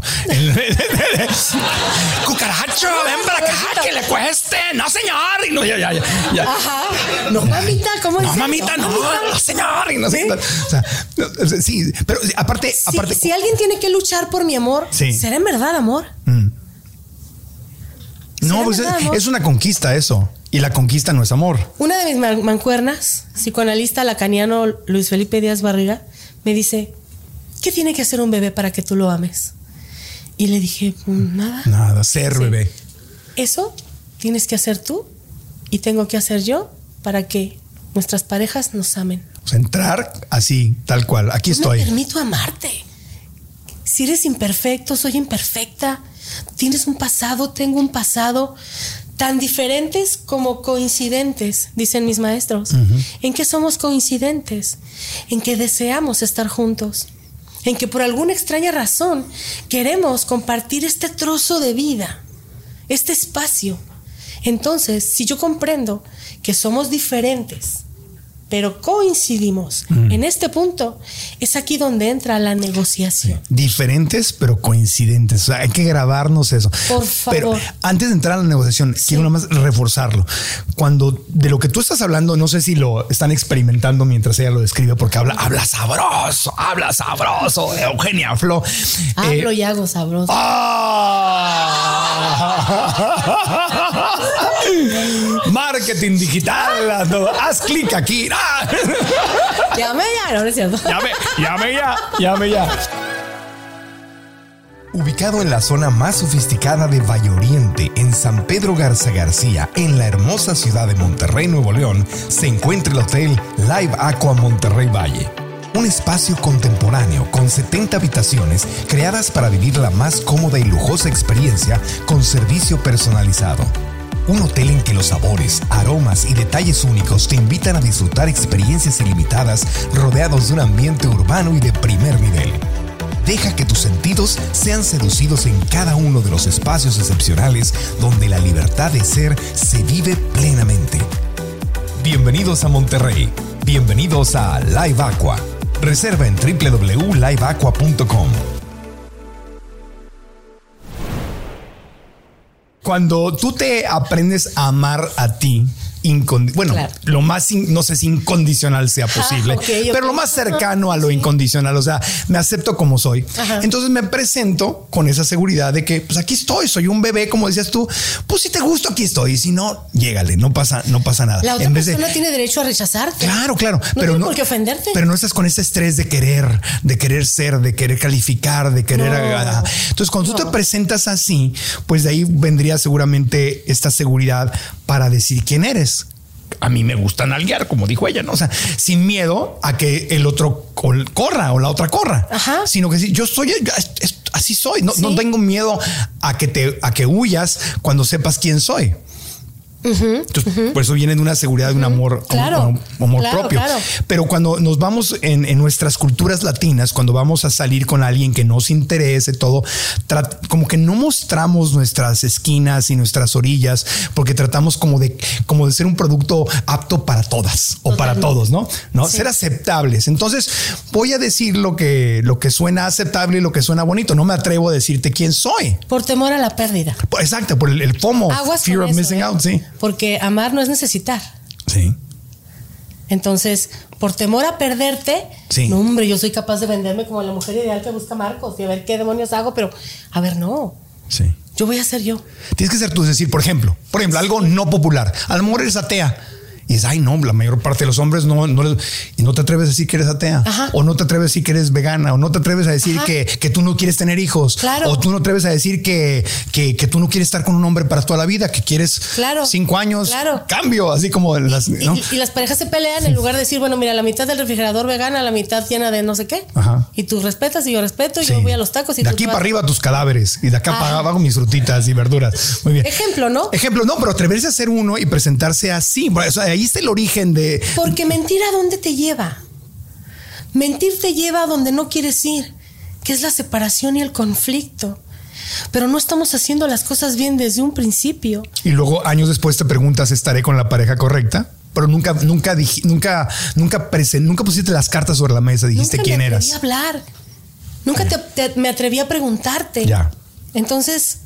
Speaker 1: Cucaracho, ven para acá, que le cueste. No, señor. Y no, ya, ya, ya.
Speaker 2: Ajá. No, mamita, ¿cómo es?
Speaker 1: No, mamita, no, no, no, señor. Y no sé. O sea, sí, pero aparte,
Speaker 2: si,
Speaker 1: aparte.
Speaker 2: Si alguien tiene que luchar por mi amor, sí. ¿será en verdad amor?
Speaker 1: Mm. No, pues es, es una conquista eso. Y la conquista no es amor.
Speaker 2: Una de mis mancuernas, psicoanalista lacaniano Luis Felipe Díaz Barriga, me dice, ¿qué tiene que hacer un bebé para que tú lo ames? Y le dije, nada.
Speaker 1: Nada, ser sí. bebé.
Speaker 2: Eso tienes que hacer tú y tengo que hacer yo para que nuestras parejas nos amen.
Speaker 1: O sea, entrar así, tal cual. Aquí estoy.
Speaker 2: Me permito amarte. Si eres imperfecto, soy imperfecta. Tienes un pasado, tengo un pasado, tan diferentes como coincidentes, dicen mis maestros. Uh-huh. ¿En qué somos coincidentes? En que deseamos estar juntos, en que por alguna extraña razón queremos compartir este trozo de vida, este espacio. Entonces, si yo comprendo que somos diferentes, pero coincidimos mm. en este punto, es aquí donde entra la negociación.
Speaker 1: Sí. Diferentes, pero coincidentes. O sea, hay que grabarnos eso.
Speaker 2: Por favor.
Speaker 1: Pero antes de entrar a la negociación, sí. quiero nada más reforzarlo. Cuando de lo que tú estás hablando, no sé si lo están experimentando mientras ella lo describe, porque habla, habla sabroso, habla sabroso, Eugenia Flo.
Speaker 2: Hablo eh, y hago sabroso.
Speaker 1: ¡Ah! Marketing digital. Todo. Haz clic aquí. ¡Ah!
Speaker 2: Llame ya, no, no es cierto.
Speaker 1: Llame, llame ya, llame ya. Ubicado en la zona más sofisticada de Valle Oriente, en San Pedro Garza García, en la hermosa ciudad de Monterrey, Nuevo León, se encuentra el Hotel Live Aqua Monterrey Valle. Un espacio contemporáneo con setenta habitaciones creadas para vivir la más cómoda y lujosa experiencia con servicio personalizado. Un hotel en que los sabores, aromas y detalles únicos te invitan a disfrutar experiencias ilimitadas rodeados de un ambiente urbano y de primer nivel. Deja que tus sentidos sean seducidos en cada uno de los espacios excepcionales donde la libertad de ser se vive plenamente. Bienvenidos a Monterrey. Bienvenidos a Live Aqua. Reserva en doble u doble u doble u punto live aqua punto com. Cuando tú te aprendes a amar a ti, Incondi- bueno, claro. lo más, in- no sé si incondicional sea posible, ah, okay, pero okay. lo más cercano a lo sí. incondicional, o sea, me acepto como soy. Ajá. Entonces me presento con esa seguridad de que, pues aquí estoy, soy un bebé, como decías tú, pues si te gusto, aquí estoy, y si no, llégale, no pasa, no pasa nada.
Speaker 2: La otra en vez persona de, tiene derecho a rechazarte.
Speaker 1: Claro, claro.
Speaker 2: No
Speaker 1: pero
Speaker 2: tiene
Speaker 1: no,
Speaker 2: por qué ofenderte.
Speaker 1: Pero no estás con ese estrés de querer, de querer ser, de querer calificar, de querer... No. A, a, entonces, cuando no. tú te presentas así, pues de ahí vendría seguramente esta seguridad para decir quién eres. A mí me gusta nalguear, como dijo ella, ¿no? O sea, sin miedo a que el otro corra o la otra corra, Ajá. sino que sí, yo soy, así soy, no, sí. no tengo miedo a que te, a que huyas cuando sepas quién soy. Uh-huh, Entonces, uh-huh. por eso viene de una seguridad, de un amor,
Speaker 2: claro,
Speaker 1: un, un amor
Speaker 2: claro,
Speaker 1: propio.
Speaker 2: Claro.
Speaker 1: Pero cuando nos vamos en, en nuestras culturas latinas, cuando vamos a salir con alguien que nos interese, todo, tra- como que no mostramos nuestras esquinas y nuestras orillas, porque tratamos como de, como de ser un producto apto para todas o Totalmente. para todos, ¿no? ¿No? Sí. Ser aceptables. Entonces voy a decir lo que, lo que suena aceptable y lo que suena bonito. No me atrevo a decirte quién soy.
Speaker 2: Por temor a la pérdida.
Speaker 1: Exacto, por el, el FOMO.
Speaker 2: Aguas
Speaker 1: Fear of
Speaker 2: eso,
Speaker 1: missing
Speaker 2: ¿eh?
Speaker 1: out, sí.
Speaker 2: Porque amar no es necesitar.
Speaker 1: Sí.
Speaker 2: Entonces, por temor a perderte,
Speaker 1: sí.
Speaker 2: no, hombre, yo soy capaz de venderme como la mujer ideal que busca Marcos y a ver qué demonios hago, pero a ver, no.
Speaker 1: Sí.
Speaker 2: Yo voy a ser yo.
Speaker 1: Tienes que ser tú, es decir, por ejemplo, por ejemplo, algo no popular. A lo mejor eres atea. Y dices, ay, no, la mayor parte de los hombres no, no, y no te atreves a decir que eres atea. Ajá. O no te atreves a decir que eres vegana, o no te atreves a decir que, que tú no quieres tener hijos.
Speaker 2: Claro.
Speaker 1: O tú no te atreves a decir que, que, que tú no quieres estar con un hombre para toda la vida, que quieres
Speaker 2: claro.
Speaker 1: cinco años,
Speaker 2: claro.
Speaker 1: cambio, así como las,
Speaker 2: y,
Speaker 1: ¿no?
Speaker 2: y, y las parejas se pelean en lugar de decir, bueno, mira, la mitad del refrigerador vegana, la mitad llena de no sé qué. Ajá. Y tú respetas y yo respeto, y sí. yo voy a los tacos. Y
Speaker 1: de
Speaker 2: tú
Speaker 1: aquí
Speaker 2: vas...
Speaker 1: para arriba tus cadáveres y de acá ah. para abajo mis frutitas y verduras. Muy bien.
Speaker 2: Ejemplo, ¿no?
Speaker 1: Ejemplo, no, pero atreverse a ser uno y presentarse así. O sea, ahí está el origen de...
Speaker 2: Porque mentir, ¿a dónde te lleva? Mentir te lleva a donde no quieres ir, que es la separación y el conflicto. Pero no estamos haciendo las cosas bien desde un principio.
Speaker 1: Y luego años después te preguntas, ¿estaré con la pareja correcta? Pero nunca, nunca, dij, nunca, nunca, presen, nunca pusiste las cartas sobre la mesa, dijiste quién eras.
Speaker 2: Nunca me atreví a hablar. Nunca te, te, me atreví a preguntarte.
Speaker 1: Ya.
Speaker 2: Entonces,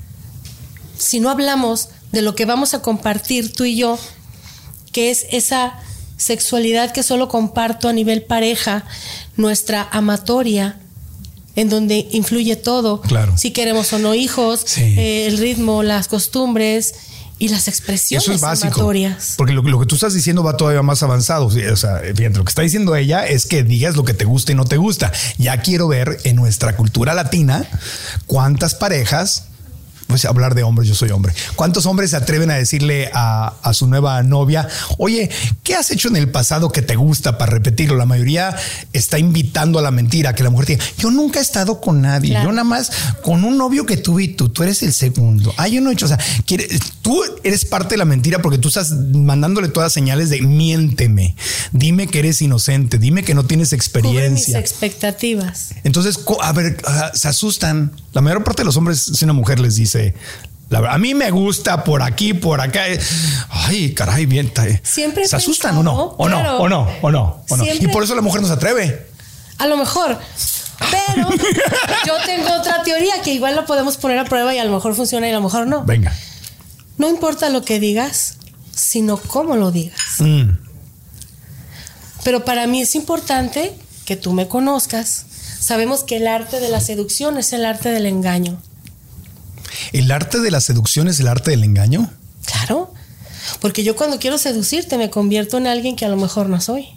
Speaker 2: si no hablamos de lo que vamos a compartir tú y yo, que es esa sexualidad que solo comparto a nivel pareja, nuestra amatoria, en donde influye todo,
Speaker 1: claro.
Speaker 2: si queremos o no hijos, sí. eh, el ritmo, las costumbres y las expresiones
Speaker 1: Eso es básico,
Speaker 2: amatorias.
Speaker 1: Porque lo, lo que tú estás diciendo va todavía más avanzado. O sea, fíjate, lo que está diciendo ella es que digas lo que te gusta y no te gusta. Ya quiero ver en nuestra cultura latina cuántas parejas, pues hablar de hombres, yo soy hombre. ¿Cuántos hombres se atreven a decirle a, a su nueva novia, oye, ¿qué has hecho en el pasado que te gusta para repetirlo? La mayoría está invitando a la mentira, que la mujer diga, yo nunca he estado con nadie, claro. yo nada más con un novio que tuve y tú, tú eres el segundo. Ah, yo no he hecho, o sea, quiere, tú eres parte de la mentira porque tú estás mandándole todas señales de miénteme, dime que eres inocente, dime que no tienes experiencia.
Speaker 2: Cubre mis expectativas.
Speaker 1: Entonces, a ver, se asustan. La mayor parte de los hombres, si una mujer les dice La verdad, a mí me gusta por aquí, por acá. Ay, caray, bien.
Speaker 2: Siempre
Speaker 1: ¿Se asustan
Speaker 2: pensado,
Speaker 1: o no? ¿O
Speaker 2: claro.
Speaker 1: no? ¿O no? ¿O no? ¿O no?
Speaker 2: Siempre.
Speaker 1: Y por eso la mujer no se atreve.
Speaker 2: A lo mejor. Pero yo tengo otra teoría que igual lo podemos poner a prueba y a lo mejor funciona y a lo mejor no.
Speaker 1: Venga.
Speaker 2: No importa lo que digas, sino cómo lo digas.
Speaker 1: Mm.
Speaker 2: Pero para mí es importante que tú me conozcas. Sabemos que el arte de la seducción es el arte del engaño.
Speaker 1: ¿El arte de la seducción es el arte del engaño?
Speaker 2: Claro, porque yo cuando quiero seducirte me convierto en alguien que a lo mejor no soy.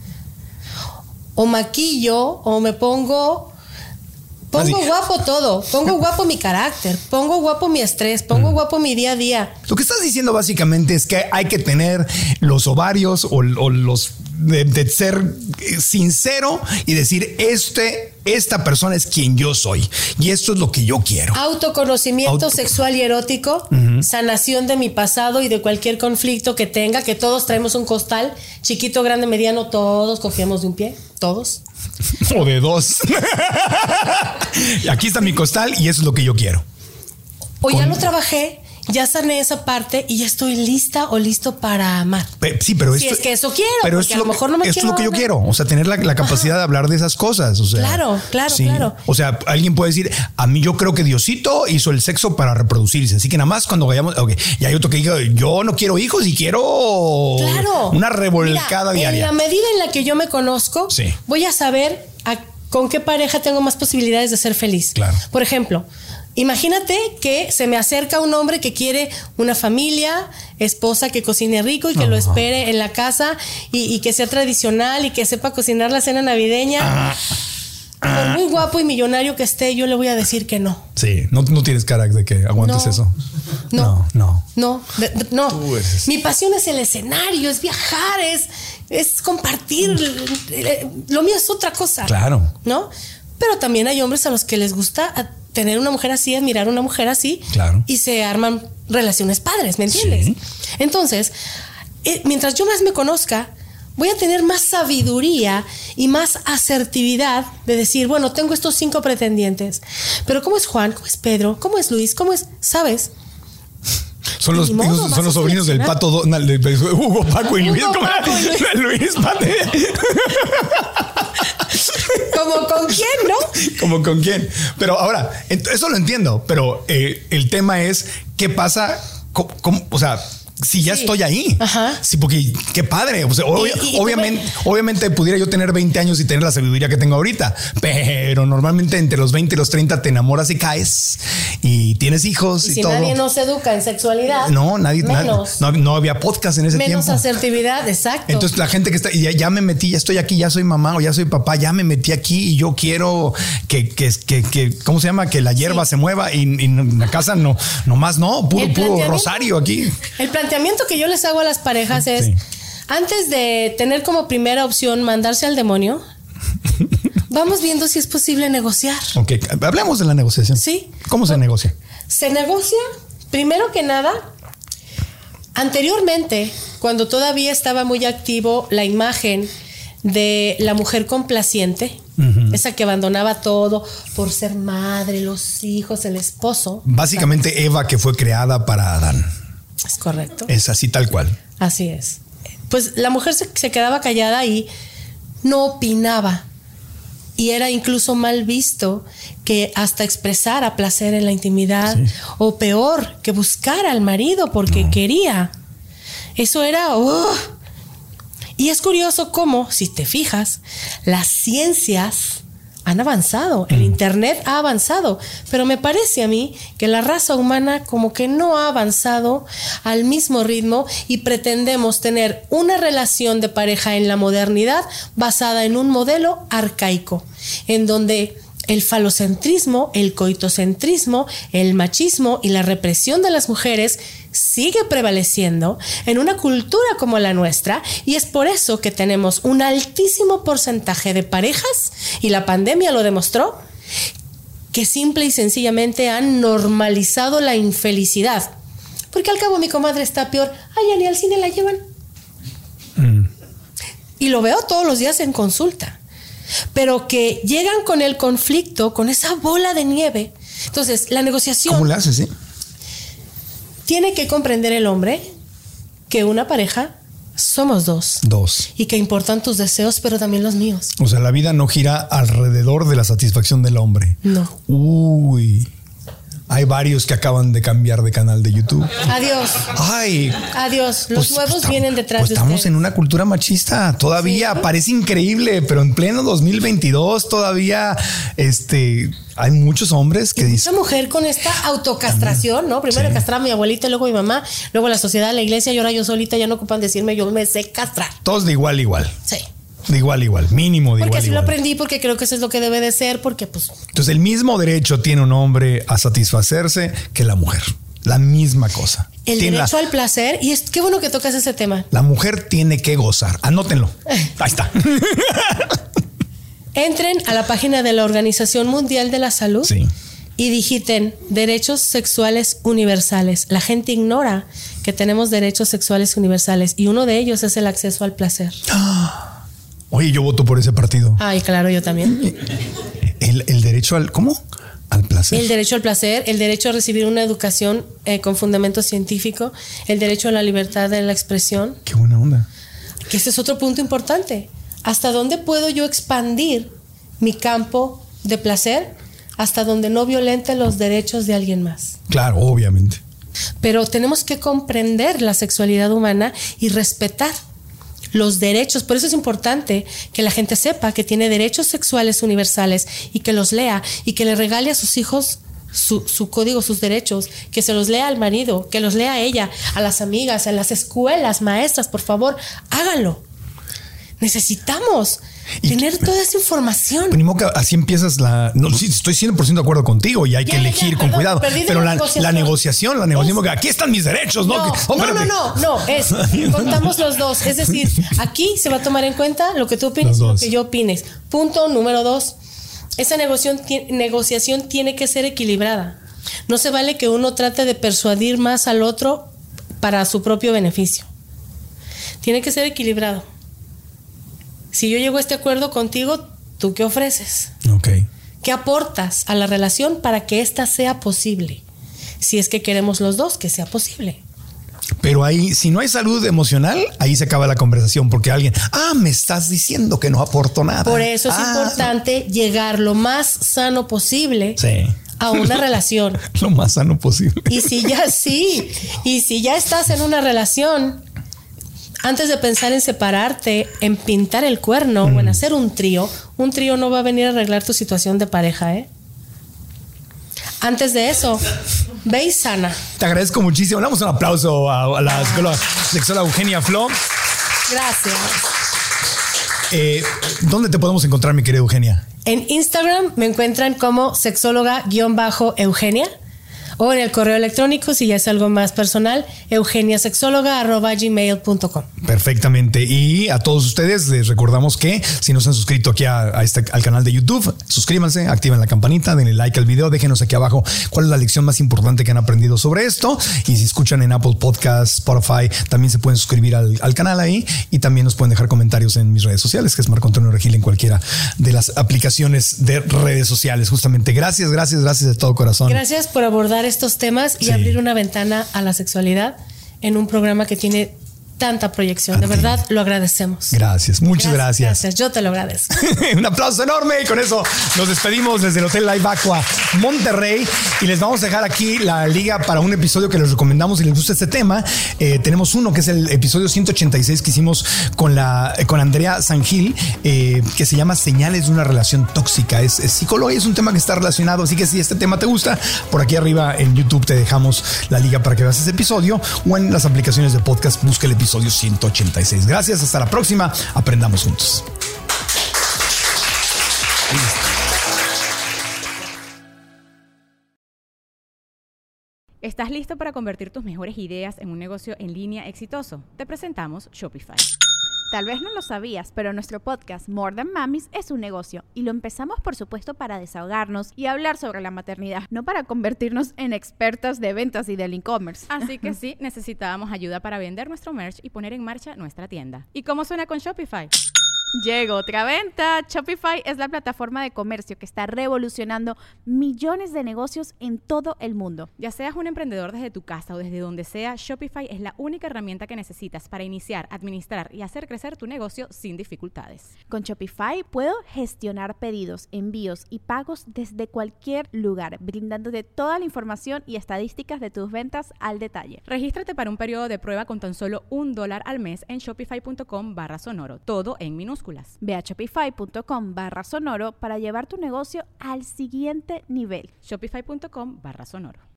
Speaker 2: O maquillo, o me pongo... Pongo
Speaker 1: Así.
Speaker 2: guapo todo, pongo guapo mi carácter, pongo guapo mi estrés, pongo
Speaker 1: Mm.
Speaker 2: guapo mi día a día.
Speaker 1: Lo que estás diciendo básicamente es que hay que tener los ovarios o, o los de, de ser sincero y decir este, esta persona es quien yo soy y esto es lo que yo quiero.
Speaker 2: Autoconocimiento
Speaker 1: Auto-
Speaker 2: sexual y erótico, uh-huh. Sanación de mi pasado y de cualquier conflicto que tenga, que todos traemos un costal, chiquito, grande, mediano, todos cogiamos de un pie, todos.
Speaker 1: O de dos. Y aquí está mi costal y eso es lo que yo quiero.
Speaker 2: O ya
Speaker 1: Con-
Speaker 2: lo trabajé, ya sané esa parte y ya estoy lista o listo para amar.
Speaker 1: Pe- Sí, pero
Speaker 2: Si
Speaker 1: esto
Speaker 2: es que eso quiero,
Speaker 1: pero
Speaker 2: porque
Speaker 1: esto
Speaker 2: a lo
Speaker 1: es lo-
Speaker 2: mejor no me
Speaker 1: esto es lo que yo
Speaker 2: quiero
Speaker 1: quiero. O sea, tener la, la capacidad
Speaker 2: Ajá.
Speaker 1: de hablar de esas cosas. O sea,
Speaker 2: Claro, claro, claro.
Speaker 1: O sea, alguien puede decir, a mí yo creo que Diosito hizo el sexo para reproducirse. Así que nada más cuando vayamos, ok. Y hay otro que diga, yo no quiero hijos y quiero
Speaker 2: Claro.
Speaker 1: una revolcada
Speaker 2: Mira,
Speaker 1: diaria.
Speaker 2: En la medida en la que yo me conozco,
Speaker 1: Sí.
Speaker 2: voy a saber a- con qué pareja tengo más posibilidades de ser feliz.
Speaker 1: Claro.
Speaker 2: Por ejemplo, imagínate que se me acerca un hombre que quiere una familia, esposa que cocine rico y que
Speaker 1: Ajá.
Speaker 2: lo espere en la casa y, y que sea tradicional y que sepa cocinar la cena navideña.
Speaker 1: Ah,
Speaker 2: Por muy guapo y millonario que esté, yo le voy a decir que no.
Speaker 1: sí, no, no tienes cara de que aguantes
Speaker 2: No.
Speaker 1: eso.
Speaker 2: No,
Speaker 1: no.
Speaker 2: no, de- de- no.
Speaker 1: Tú eres-
Speaker 2: Mi pasión es el escenario, es viajar, es, es compartir. eh, Lo mío es otra cosa.
Speaker 1: Claro.
Speaker 2: ¿No? Pero también hay hombres a los que les gusta a- tener una mujer así, admirar una mujer así.
Speaker 1: Claro.
Speaker 2: Y se arman relaciones padres, ¿me entiendes?
Speaker 1: Sí.
Speaker 2: Entonces, eh, mientras yo más me conozca, voy a tener más sabiduría y más asertividad de decir, bueno, tengo estos cinco pretendientes, pero ¿cómo es Juan? ¿Cómo es Pedro? ¿Cómo es Luis? ¿Cómo es? ¿Sabes?
Speaker 1: Son los,
Speaker 2: Ni modo,
Speaker 1: hijos-
Speaker 2: vas
Speaker 1: son los
Speaker 2: a
Speaker 1: sobrinos del
Speaker 2: seleccionar.
Speaker 1: Pato Donald, de- de Hugo, Paco y
Speaker 2: Hugo,
Speaker 1: Luis. ¿Cómo era?
Speaker 2: Paco y Luis.
Speaker 1: Luis Pate.
Speaker 2: ¿Como con quién, no?
Speaker 1: ¿Como con quién? Pero ahora, ent- eso lo entiendo, pero eh, el tema es qué pasa, co- cómo- o sea, si ya
Speaker 2: Sí.
Speaker 1: estoy ahí.
Speaker 2: Ajá.
Speaker 1: Sí, porque qué padre. O sea, obvia-
Speaker 2: Y- y- y
Speaker 1: obviamente, obviamente pudiera yo tener veinte años y tener la sabiduría que tengo ahorita, pero normalmente entre los veinte y los treinta te enamoras y caes y tienes hijos y,
Speaker 2: Y si
Speaker 1: todo.
Speaker 2: nadie nos educa en sexualidad,
Speaker 1: No, nadie, nadie-
Speaker 2: menos,
Speaker 1: no, no había podcast en ese
Speaker 2: menos
Speaker 1: tiempo.
Speaker 2: asertividad, exacto.
Speaker 1: Entonces la gente que está, ya, ya me metí, ya estoy aquí, ya soy mamá o ya soy papá, ya me metí aquí y yo quiero que, que, que, que ¿cómo se llama? Que la hierba
Speaker 2: Sí.
Speaker 1: se mueva y, y en la casa no, nomás no, puro,
Speaker 2: El
Speaker 1: puro
Speaker 2: planteamiento-
Speaker 1: rosario aquí.
Speaker 2: El planteamiento que yo les hago a las parejas es,
Speaker 1: Sí.
Speaker 2: antes de tener como primera opción mandarse al demonio, vamos viendo si es posible negociar.
Speaker 1: Ok, hablemos de la negociación.
Speaker 2: Sí.
Speaker 1: ¿Cómo se negocia?
Speaker 2: Se negocia, primero que nada, anteriormente, cuando todavía estaba muy activo la imagen de la mujer complaciente,
Speaker 1: Ujú.
Speaker 2: esa que abandonaba todo por ser madre, los hijos, el esposo.
Speaker 1: Básicamente Eva que fue creada para Adán.
Speaker 2: Es correcto.
Speaker 1: Es así tal cual.
Speaker 2: Así es. Pues la mujer se, se quedaba callada y no opinaba. Y era incluso mal visto que hasta expresara placer en la intimidad,
Speaker 1: Sí.
Speaker 2: o peor, que buscara al marido porque
Speaker 1: No.
Speaker 2: quería. Eso era... ¡uh! Y es curioso cómo, si te fijas, las ciencias han avanzado, el internet ha avanzado, pero me parece a mí que la raza humana como que no ha avanzado al mismo ritmo y pretendemos tener una relación de pareja en la modernidad basada en un modelo arcaico, en donde el falocentrismo, el coitocentrismo, el machismo y la represión de las mujeres sigue prevaleciendo en una cultura como la nuestra, y es por eso que tenemos un altísimo porcentaje de parejas, y la pandemia lo demostró, que simple y sencillamente han normalizado la infelicidad. Porque al cabo mi comadre está peor. Ay, ya ni al cine la llevan.
Speaker 1: Mm.
Speaker 2: Y lo veo todos los días en consulta. Pero que llegan con el conflicto, con esa bola de nieve. Entonces, la negociación...
Speaker 1: ¿Cómo le haces, sí?
Speaker 2: Tiene que comprender el hombre que una pareja somos dos.
Speaker 1: Dos.
Speaker 2: Y que importan tus deseos, pero también los míos.
Speaker 1: O sea, la vida no gira alrededor de la satisfacción del hombre.
Speaker 2: No.
Speaker 1: Uy. Hay varios que acaban de cambiar de canal de YouTube.
Speaker 2: Adiós.
Speaker 1: Ay.
Speaker 2: Adiós. Los
Speaker 1: pues,
Speaker 2: nuevos
Speaker 1: pues,
Speaker 2: vienen detrás
Speaker 1: pues
Speaker 2: de
Speaker 1: estamos
Speaker 2: ustedes.
Speaker 1: en una cultura machista. Todavía
Speaker 2: ¿Sí?
Speaker 1: Parece increíble, pero en pleno dos mil veintidós todavía este, hay muchos hombres que dicen...
Speaker 2: Una mujer con esta autocastración, ¿no? Primero
Speaker 1: Sí.
Speaker 2: castrar a mi abuelita, luego mi mamá, luego la sociedad, la iglesia, y ahora yo solita ya no ocupan decirme yo me sé castrar.
Speaker 1: Todos de igual a igual.
Speaker 2: Sí.
Speaker 1: De igual a igual. Mínimo de
Speaker 2: Porque
Speaker 1: igual a
Speaker 2: así lo
Speaker 1: igual.
Speaker 2: aprendí, porque creo que eso es lo que debe de ser, porque pues...
Speaker 1: Entonces el mismo derecho tiene un hombre a satisfacerse que la mujer. La misma cosa.
Speaker 2: El
Speaker 1: Tiene
Speaker 2: derecho
Speaker 1: la,
Speaker 2: al placer, y es qué bueno que tocas ese tema.
Speaker 1: la mujer tiene que gozar. Anótenlo. Ahí está.
Speaker 2: Entren a la página de la Organización Mundial de la Salud
Speaker 1: Sí.
Speaker 2: y digiten derechos sexuales universales. La gente ignora que tenemos derechos sexuales universales y uno de ellos es el acceso al placer.
Speaker 1: Oye, yo voto por ese partido.
Speaker 2: Ay, claro, yo también.
Speaker 1: El, el derecho al... ¿Cómo? Al placer.
Speaker 2: El derecho al placer, el derecho a recibir una educación eh, con fundamento científico, el derecho a la libertad de la expresión,
Speaker 1: Qué buena onda.
Speaker 2: que ese es otro punto importante. ¿Hasta dónde puedo yo expandir mi campo de placer? Hasta donde no violente los derechos de alguien más.
Speaker 1: Claro, obviamente.
Speaker 2: Pero tenemos que comprender la sexualidad humana y respetar los derechos. Por eso es importante que la gente sepa que tiene derechos sexuales universales y que los lea y que le regale a sus hijos su, su código, sus derechos, que se los lea al marido, que los lea a ella, a las amigas, a las escuelas, maestras, por favor, háganlo. Necesitamos
Speaker 1: Y-
Speaker 2: tener toda esa información.
Speaker 1: Primo, que así empiezas la... No, sí, estoy cien por ciento de acuerdo contigo y hay
Speaker 2: Ya,
Speaker 1: que
Speaker 2: ya,
Speaker 1: elegir
Speaker 2: ya,
Speaker 1: con
Speaker 2: perdón,
Speaker 1: cuidado.
Speaker 2: perdí de
Speaker 1: Pero
Speaker 2: la
Speaker 1: la,
Speaker 2: negociación.
Speaker 1: la negociación, la negociación, que aquí están mis derechos, ¿no?
Speaker 2: No,
Speaker 1: Que- oh,
Speaker 2: no, no,
Speaker 1: espérate.
Speaker 2: no, no, es contamos los dos. Es decir, aquí se va a tomar en cuenta lo que tú opines
Speaker 1: Los
Speaker 2: y lo
Speaker 1: dos.
Speaker 2: que yo opines. Punto número dos. Esa negociación, ti- negociación tiene que ser equilibrada. No se vale que uno trate de persuadir más al otro para su propio beneficio. Tiene que ser equilibrado. Si yo llego a este acuerdo contigo, ¿tú qué ofreces?
Speaker 1: Ok.
Speaker 2: ¿Qué aportas a la relación para que ésta sea posible? Si es que queremos los dos que sea posible.
Speaker 1: Pero ahí, si no hay salud emocional, ahí se acaba la conversación porque alguien, ah, me estás diciendo que no aporto nada.
Speaker 2: Por eso es
Speaker 1: Ah,
Speaker 2: importante llegar lo más sano posible
Speaker 1: Sí.
Speaker 2: a una relación.
Speaker 1: Lo más sano posible.
Speaker 2: Y si ya sí, y si ya estás en una relación, antes de pensar en separarte, en pintar el cuerno
Speaker 1: Mm.
Speaker 2: o en hacer un trío, un trío no va a venir a arreglar tu situación de pareja, ¿eh? Antes de eso, ve y sana.
Speaker 1: Te agradezco muchísimo. Le damos un aplauso a, a la psicóloga, sexóloga Eugenia Flo.
Speaker 2: Gracias.
Speaker 1: Eh, ¿Dónde te podemos encontrar, mi querida Eugenia?
Speaker 2: En Instagram me encuentran como sexóloga-eugenia o en el correo electrónico, si ya es algo más personal, eugeniasexóloga arroba gmail punto com.
Speaker 1: Perfectamente. Y a todos ustedes les recordamos que si no se han suscrito aquí a, a este, al canal de YouTube, suscríbanse, activen la campanita, denle like al video, déjenos aquí abajo cuál es la lección más importante que han aprendido sobre esto. Y si escuchan en Apple Podcasts, Spotify, también se pueden suscribir al, al canal ahí y también nos pueden dejar comentarios en mis redes sociales, que es Marco Antonio Regil en cualquiera de las aplicaciones de redes sociales. Justamente. Gracias, gracias, gracias de todo corazón.
Speaker 2: Gracias por abordar estos temas y
Speaker 1: Sí.
Speaker 2: abrir una ventana a la sexualidad en un programa que tiene tanta proyección.
Speaker 1: A
Speaker 2: De
Speaker 1: ti.
Speaker 2: verdad, lo agradecemos.
Speaker 1: Gracias, muchas gracias.
Speaker 2: Gracias, yo te lo agradezco.
Speaker 1: Un aplauso enorme y con eso nos despedimos desde el Hotel Live Aqua Monterrey y les vamos a dejar aquí la liga para un episodio que les recomendamos si les gusta este tema. Eh, tenemos uno que es el episodio ciento ochenta y seis que hicimos con la con Andrea Sangil, eh, que se llama Señales de una relación tóxica. Es, es psicóloga y es un tema que está relacionado, así que si este tema te gusta, por aquí arriba en YouTube te dejamos la liga para que veas ese episodio o en las aplicaciones de podcast busca el episodio ciento ochenta y seis. Gracias, hasta la próxima. Aprendamos juntos.
Speaker 4: ¿Estás listo para convertir tus mejores ideas en un negocio en línea exitoso? Te presentamos Shopify.
Speaker 5: Tal vez no lo sabías, pero nuestro podcast More Than Mamis es un negocio y lo empezamos por supuesto para desahogarnos y hablar sobre la maternidad, no para convertirnos en expertas de ventas y del e-commerce.
Speaker 4: Así que sí, necesitábamos ayuda para vender nuestro merch y poner en marcha nuestra tienda. ¿Y cómo suena con Shopify?
Speaker 5: Llegó otra venta. Shopify es la plataforma de comercio que está revolucionando millones de negocios en todo el mundo.
Speaker 4: Ya seas un emprendedor desde tu casa o desde donde sea, Shopify es la única herramienta que necesitas para iniciar, administrar y hacer crecer tu negocio sin dificultades.
Speaker 5: Con Shopify puedo gestionar pedidos, envíos y pagos desde cualquier lugar, brindándote toda la información y estadísticas de tus ventas al detalle.
Speaker 4: Regístrate para un periodo de prueba con tan solo un dólar al mes en shopify.com barra sonoro, todo en minúsculas.
Speaker 5: Ve a shopify.com barra sonoro para llevar tu negocio al siguiente nivel.
Speaker 4: Shopify.com barra sonoro.